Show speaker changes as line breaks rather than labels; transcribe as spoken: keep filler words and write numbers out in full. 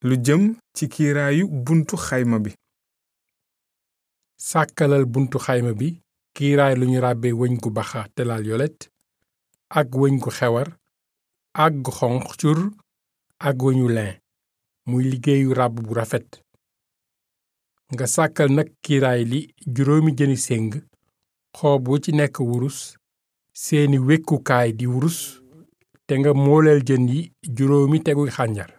lu jëm ci kiiraayu buntu xayma bi.
sàkkalal buntu xayma bi kiiraay lu ñu ràbbe wëñ gu baxa te laal yolet ak wëñ gu xewar ak gu xonq cur ak wëñu lin muy liggéeyu ràbb bu rafet. nga sàkkal nag kiiraay li juróomi jëni séng xoob wu ci nekk wurus seeni wekkukaay di wurus te nga mooleel jën yi juróomi teguy xànjar.